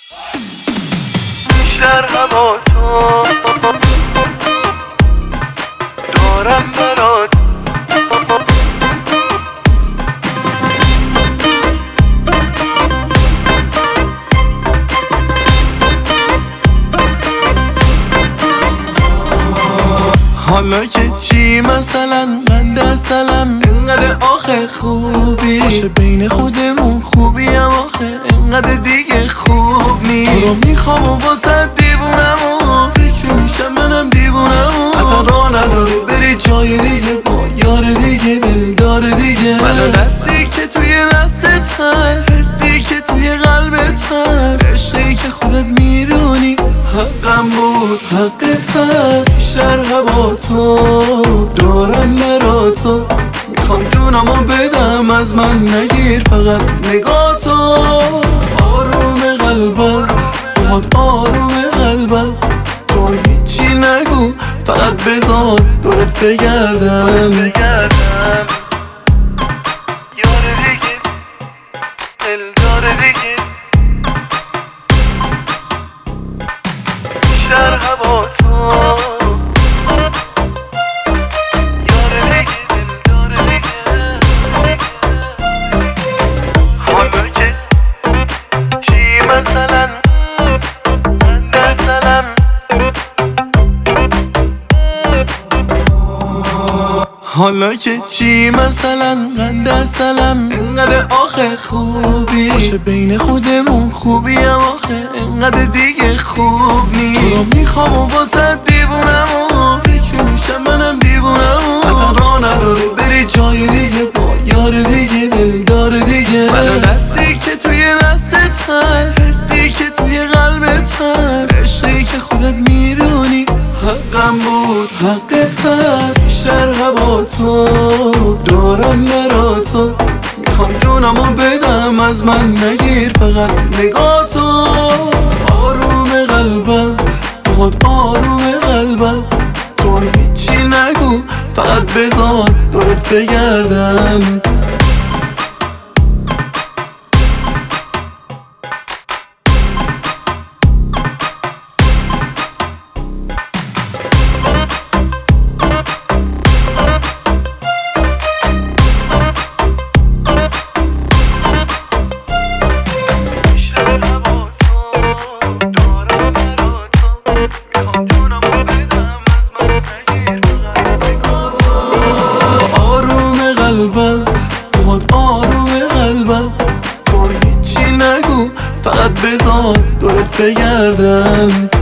بیشتر هوا تو دارم برات. حالا که چی مثلا من دستلم انقدر آخه خوبی باشه بین خودمون خوبیم آخه انقدر دیگه خوب نی تو رو میخوام و واسه دیوونم و فکر میشم منم دیوونم اصلا راه نداره بری جای دیگه با یار دیگه دلدار دیگه منو دستی که توی دستت هست حسی که توی قلبت هست عشقی که خودت میدونی حقم بود حقت هست. بیشتر هوا تو دارم برا تو میخوام جونمو بدم از من نگیر فقط نگاه تو آروم قلبم باد آروم قلبم تو هیچی نگو فقط بذار دورت بگردم یار دیگه دلدار دیگه بیشتر هوا تو یار دیگه دلدار دیگه. حالا که چی مثلا من دستلم حالا که چی مثلا قند سلم انقدر آخه خوبی باشه بین خودمون خوبیم آخه انقدر دیگه خوب نی تو رو میخوام و واسه دیوونم و فکر میشم منم دیوونم اصلا راه نداره بری جای دیگه با یار دیگه دلدار دیگه منو دستی که توی دستت هست حسی که توی قلبت هست عشقی که خودت میدونی حقم بود حقت هست. بیشتر هوا تو دارم برا تو میخوام جونمو بدم از من نگیر فقط نگاه تو آروم قلبم باد آروم قلبم تو هیچی نگو فقط بذار دورت بگردم. آروم قلبم تو هیچی نگو فقط بذار دورت بگردم.